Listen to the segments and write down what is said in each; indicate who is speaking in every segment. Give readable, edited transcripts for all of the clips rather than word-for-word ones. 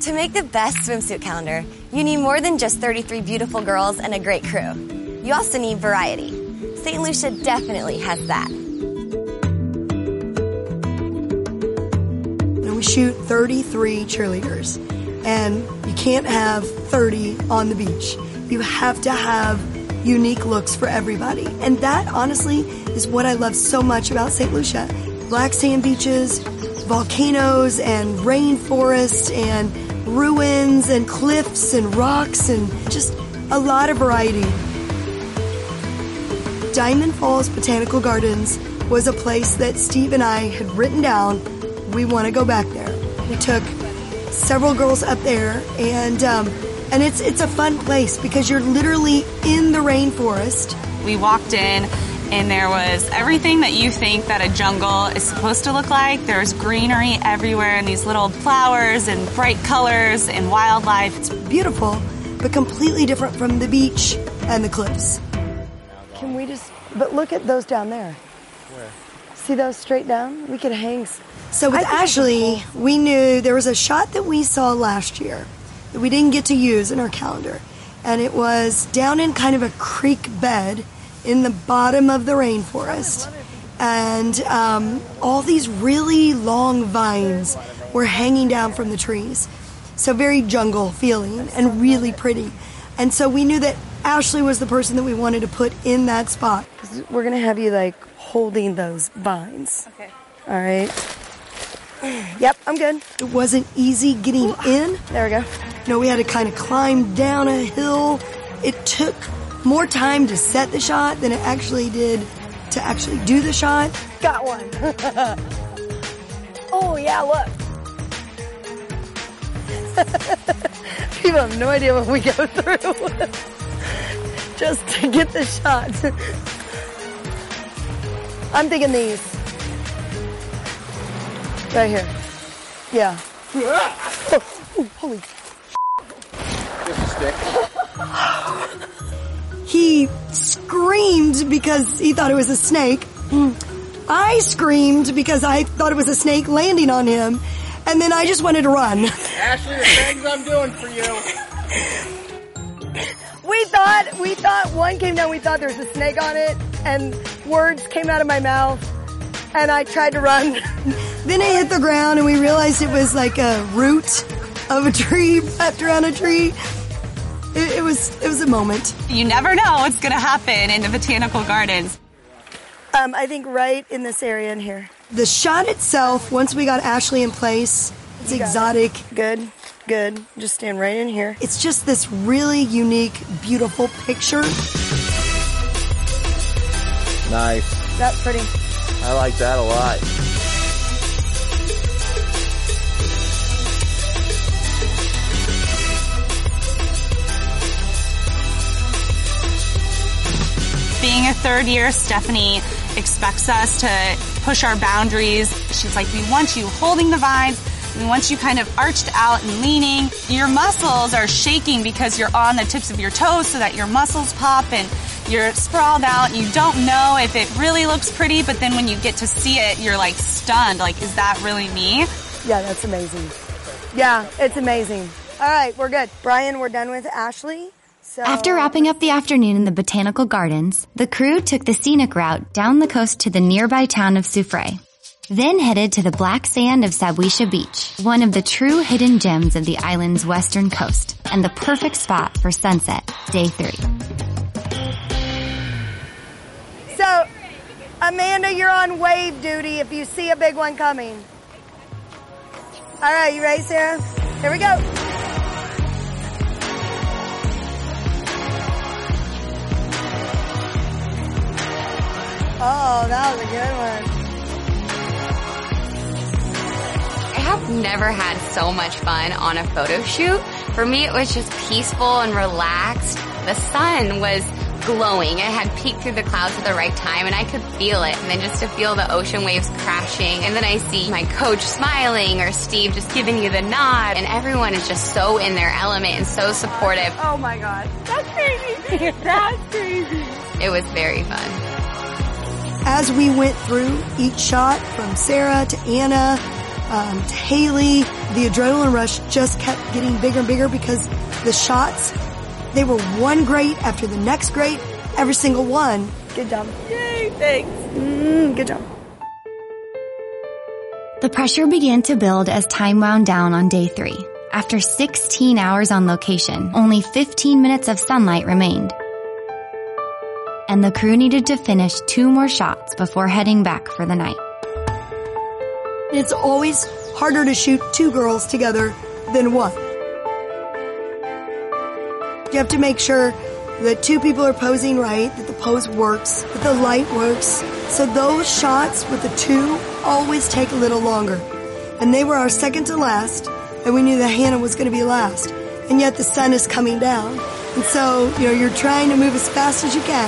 Speaker 1: To make the best swimsuit calendar, you need more than just 33 beautiful girls and a great crew. You also need variety. St. Lucia definitely has that.
Speaker 2: We shoot 33 cheerleaders, and you can't have 30 on the beach. You have to have unique looks for everybody. And that, honestly, is what I love so much about St. Lucia. Black sand beaches, volcanoes and rainforest and ruins and cliffs and rocks and just a lot of variety. Diamond Falls Botanical Gardens was a place that Steve and I had written down. We want to go back there. We took several girls up there, and it's a fun place because you're literally in the rainforest.
Speaker 3: We walked in, and there was everything that you think that a jungle is supposed to look like. There's greenery everywhere and these little flowers and bright colors and wildlife.
Speaker 2: It's beautiful, but completely different from the beach and the cliffs. Can we but look at those down there.
Speaker 4: Where?
Speaker 2: See those straight down? We could hang. So with Ashley, we knew there was a shot that we saw last year that we didn't get to use in our calendar. And it was down in kind of a creek bed in the bottom of the rainforest. And all these really long vines were hanging down from the trees. So very jungle feeling and really pretty. And so we knew that Ashley was the person that we wanted to put in that spot. We're going to have you like holding those vines.
Speaker 3: Okay.
Speaker 2: All right. Yep, I'm good. It wasn't easy getting in. There we go. No, we had to kind of climb down a hill. It took more time to set the shot than it actually did to actually do the shot. Got one. Oh, yeah, look. People have no idea what we go through just to get the shot. I'm thinking these. Right here. Yeah. Oh, holy.
Speaker 4: Just a stick.
Speaker 2: He screamed because he thought it was a snake. I screamed because I thought it was a snake landing on him. And then I just wanted to run.
Speaker 4: Ashley, the things I'm doing for you.
Speaker 2: We thought one came down, we thought there was a snake on it, and words came out of my mouth, and I tried to run. Then it hit the ground, and we realized it was like a root of a tree wrapped around a tree. It was a moment.
Speaker 3: You never know what's going to happen in the Botanical Gardens.
Speaker 2: I think right in this area in here. The shot itself, once we got Ashley in place, it's exotic. Good. Just stand right in here. It's just this really unique, beautiful picture.
Speaker 4: Nice.
Speaker 2: That's pretty.
Speaker 4: I like that a lot.
Speaker 3: Being a third year, Stephanie expects us to push our boundaries. She's like, we want you holding the vines. We want you kind of arched out and leaning. Your muscles are shaking because you're on the tips of your toes so that your muscles pop and you're sprawled out. And you don't know if it really looks pretty, but then when you get to see it, you're like stunned. Like, is that really me?
Speaker 2: Yeah, that's amazing. Yeah, it's amazing. All right, we're good. Brian, we're done with Ashley.
Speaker 5: After wrapping up the afternoon in the Botanical Gardens, the crew took the scenic route down the coast to the nearby town of Soufrière, then headed to the black sand of Sabuisha Beach, one of the true hidden gems of the island's western coast, and the perfect spot for sunset, day 3.
Speaker 2: So, Amanda, you're on wave duty if you see a big one coming. All right, you ready, Sarah? Here we go. Oh, that was a good one.
Speaker 6: I have never had so much fun on a photo shoot. For me, it was just peaceful and relaxed. The sun was glowing. It had peeked through the clouds at the right time, and I could feel it. And then just to feel the ocean waves crashing, and then I see my coach smiling or Steve just giving you the nod, and everyone is just so in their element and so supportive.
Speaker 2: Oh my God. That's crazy. That's crazy.
Speaker 6: It was very fun.
Speaker 2: As we went through each shot, from Sarah to Anna to Haley. The adrenaline rush just kept getting bigger and bigger because the shots, they were one great after the next great, every single one. Good job.
Speaker 1: Yay, thanks.
Speaker 2: Good job.
Speaker 5: The pressure began to build as time wound down on day 3. After 16 hours on location, only 15 minutes of sunlight remained. And the crew needed to finish 2 more shots before heading back for the night.
Speaker 2: It's always harder to shoot 2 girls together than 1. You have to make sure that 2 people are posing right, that the pose works, that the light works. So those shots with the 2 always take a little longer. And they were our second to last, and we knew that Hannah was going to be last. And yet the sun is coming down. And so, you're trying to move as fast as you can.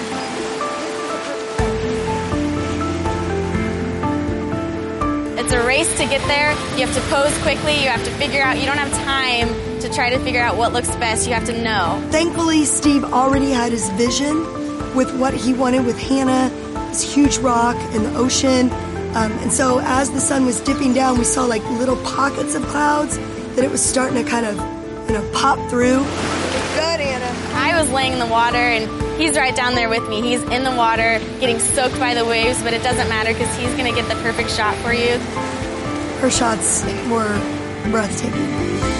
Speaker 1: It's a race to get there. You have to pose quickly. You have to figure out, you don't have time to try to figure out what looks best. You have to know.
Speaker 2: Thankfully, Steve already had his vision with what he wanted with Hannah, this huge rock and the ocean. And so as the sun was dipping down, we saw like little pockets of clouds that it was starting to kind of, pop through. Good, Hannah.
Speaker 1: I was laying in the water, and he's right down there with me. He's in the water, getting soaked by the waves, but it doesn't matter because he's going to get the perfect shot for you.
Speaker 2: Her shots were breathtaking.